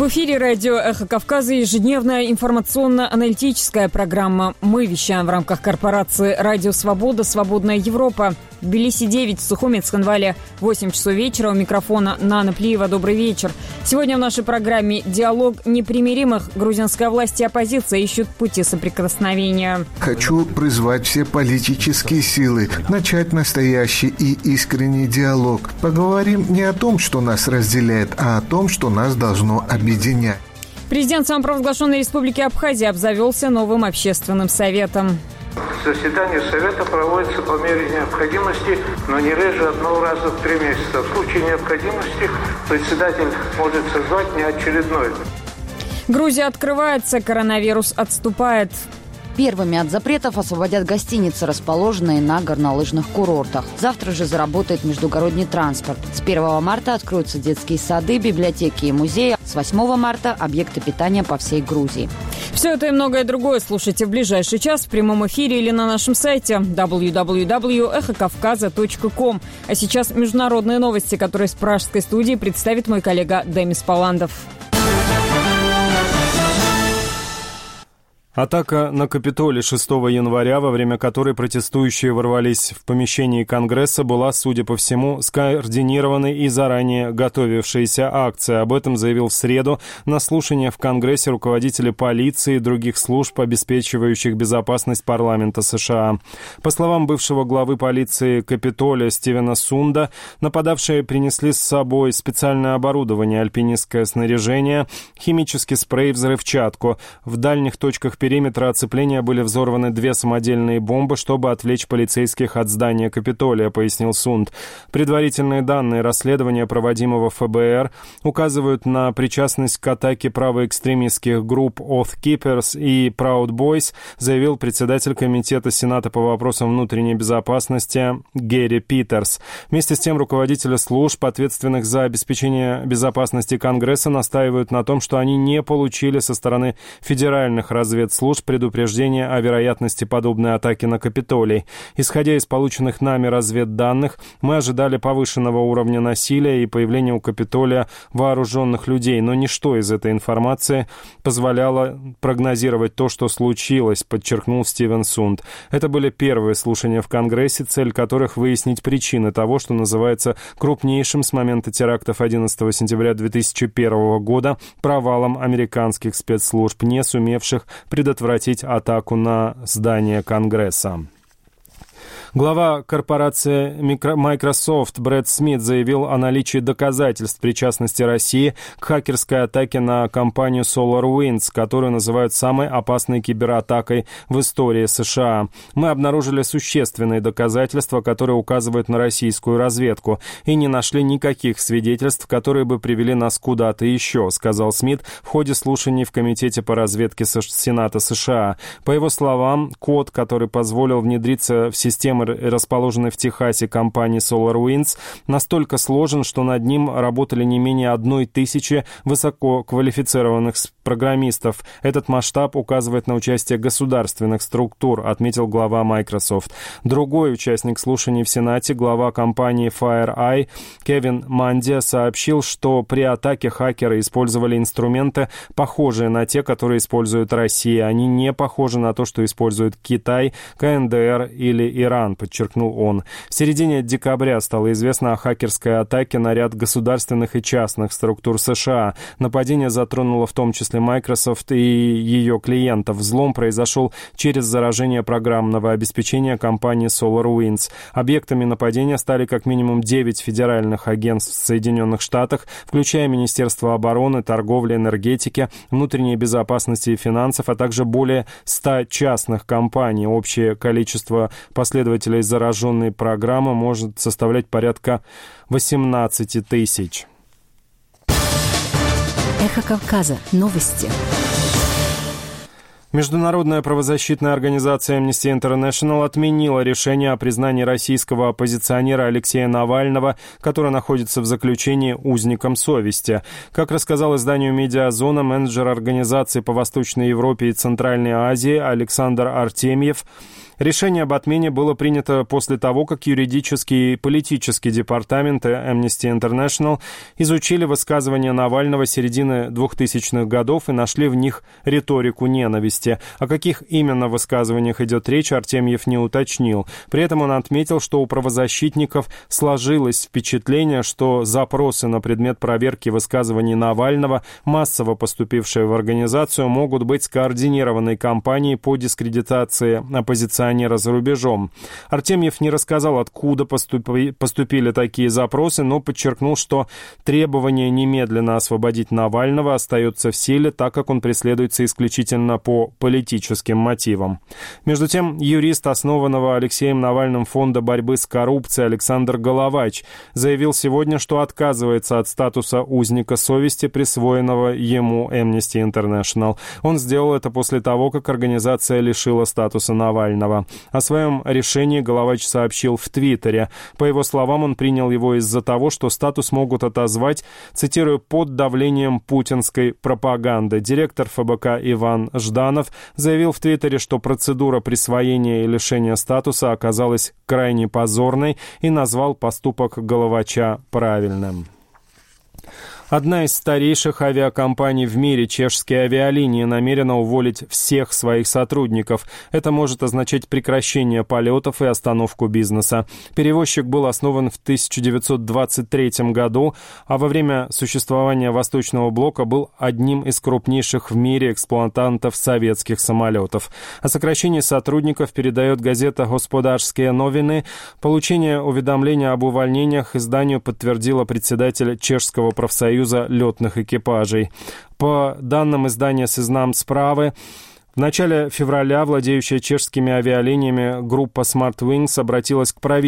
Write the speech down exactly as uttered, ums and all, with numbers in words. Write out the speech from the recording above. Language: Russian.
В эфире радио «Эхо Кавказа» ежедневная информационно-аналитическая программа. Мы вещаем в рамках корпорации «Радио Свобода. Свободная Европа». В Тбилиси девять, в Сухуме, Цхинвале восемь часов вечера. У микрофона Нана Плиева. Добрый вечер. Сегодня в нашей программе диалог непримиримых. Грузинская власть и оппозиция ищут пути соприкосновения. Хочу призвать все политические силы начать настоящий и искренний диалог. Поговорим не о том, что нас разделяет, а о том, что нас должно объединять. Президент самопровозглашенной республики Абхазия обзавелся новым общественным советом. Заседание Совета проводится по мере необходимости, но не реже одного раза в три месяца. В случае необходимости председатель может созвать неочередной. Грузия открывается, коронавирус отступает. Первыми от запретов освободят гостиницы, расположенные на горнолыжных курортах. Завтра же заработает междугородний транспорт. С первого марта откроются детские сады, библиотеки и музеи. С восьмого марта – объекты питания по всей Грузии. Все это и многое другое слушайте в ближайший час в прямом эфире или на нашем сайте дабл ю дабл ю дабл ю точка эхо кавказа точка ком. А сейчас международные новости, которые с пражской студии представит мой коллега Демис Паландов. Атака на Капитолий шестого января, во время которой протестующие ворвались в помещение Конгресса, была, судя по всему, скоординированной и заранее готовившейся акция. Об этом заявил в среду на слушании в Конгрессе руководители полиции и других служб, обеспечивающих безопасность парламента США. По словам бывшего главы полиции Капитолия Стивена Сунда, нападавшие принесли с собой специальное оборудование, альпинистское снаряжение, химический спрей, взрывчатку. В дальних точках периметра периметра оцепления были взорваны две самодельные бомбы, чтобы отвлечь полицейских от здания Капитолия, пояснил Сунд. Предварительные данные расследования, проводимого эф бэ эр, указывают на причастность к атаке правоэкстремистских групп Oath Keepers и Proud Boys, заявил председатель Комитета Сената по вопросам внутренней безопасности Гэри Питерс. Вместе с тем руководители служб, ответственных за обеспечение безопасности Конгресса, настаивают на том, что они не получили со стороны федеральных разведслужб служб предупреждения о вероятности подобной атаки на Капитолий. Исходя из полученных нами разведданных, мы ожидали повышенного уровня насилия и появления у Капитолия вооруженных людей, но ничто из этой информации позволяло прогнозировать то, что случилось, подчеркнул Стивен Сунд. Это были первые слушания в Конгрессе, цель которых выяснить причины того, что называется крупнейшим с момента терактов одиннадцатого сентября две тысячи первого года провалом американских спецслужб, не сумевших предотвратить атаку на здание Конгресса. Глава корпорации Microsoft Брэд Смит заявил о наличии доказательств причастности России к хакерской атаке на компанию SolarWinds, которую называют самой опасной кибератакой в истории США. «Мы обнаружили существенные доказательства, которые указывают на российскую разведку, и не нашли никаких свидетельств, которые бы привели нас куда-то еще», сказал Смит в ходе слушаний в Комитете по разведке Сената США. По его словам, код, который позволил внедриться в системы, расположенной в Техасе компании SolarWinds, настолько сложен, что над ним работали не менее одной тысячи высококвалифицированных программистов. Этот масштаб указывает на участие государственных структур, отметил глава Microsoft. Другой участник слушаний в Сенате, глава компании FireEye Кевин Мандия, сообщил, что при атаке хакеры использовали инструменты, похожие на те, которые использует Россия. Они не похожи на то, что использует Китай, ка эн дэ эр или Иран, подчеркнул он. В середине декабря стало известно о хакерской атаке на ряд государственных и частных структур США. Нападение затронуло в том числе Microsoft и ее клиентов. Взлом произошел через заражение программного обеспечения компании SolarWinds. Объектами нападения стали как минимум девять федеральных агентств в Соединенных Штатах, включая Министерство обороны, торговли, энергетики, внутренней безопасности и финансов, а также более ста частных компаний. Общее количество последователей зараженной программы может составлять порядка восемнадцать тысяч. Эхо Кавказа. Новости. Международная правозащитная организация Amnesty International отменила решение о признании российского оппозиционера Алексея Навального, который находится в заключении, узником совести. Как рассказал изданию «Медиазона» менеджер организации по Восточной Европе и Центральной Азии Александр Артемьев, Решение об отмене было принято после того, как юридический и политический департаменты Amnesty International изучили высказывания Навального середины двухтысячных годов и нашли в них риторику ненависти. О каких именно высказываниях идет речь, Артемьев не уточнил. При этом он отметил, что у правозащитников сложилось впечатление, что запросы на предмет проверки высказываний Навального, массово поступившие в организацию, могут быть скоординированной кампанией по дискредитации оппозиционера за рубежом. Артемьев не рассказал, откуда поступи, поступили такие запросы, но подчеркнул, что требование немедленно освободить Навального остается в силе, так как он преследуется исключительно по политическим мотивам. Между тем, юрист основанного Алексеем Навальным фонда борьбы с коррупцией Александр Головач заявил сегодня, что отказывается от статуса узника совести, присвоенного ему Amnesty International. Он сделал это после того, как организация лишила статуса Навального. О своем решении Головач сообщил в Твиттере. По его словам, он принял его из-за того, что статус могут отозвать, цитирую, «под давлением путинской пропаганды». Директор эф бэ ка Иван Жданов заявил в Твиттере, что процедура присвоения и лишения статуса оказалась крайне позорной и назвал поступок Головача правильным. Одна из старейших авиакомпаний в мире, чешские авиалинии, намерена уволить всех своих сотрудников. Это может означать прекращение полетов и остановку бизнеса. Перевозчик был основан в тысяча девятьсот двадцать третьем году, а во время существования Восточного блока был одним из крупнейших в мире эксплуатантов советских самолетов. О сокращении сотрудников передает газета «Господарские новины». Получение уведомления об увольнениях изданию подтвердила председатель чешского профсоюза летных экипажей. По данным издания «Сезнам справы», в начале февраля владеющая чешскими авиалиниями группа Smart Wings обратилась к правительству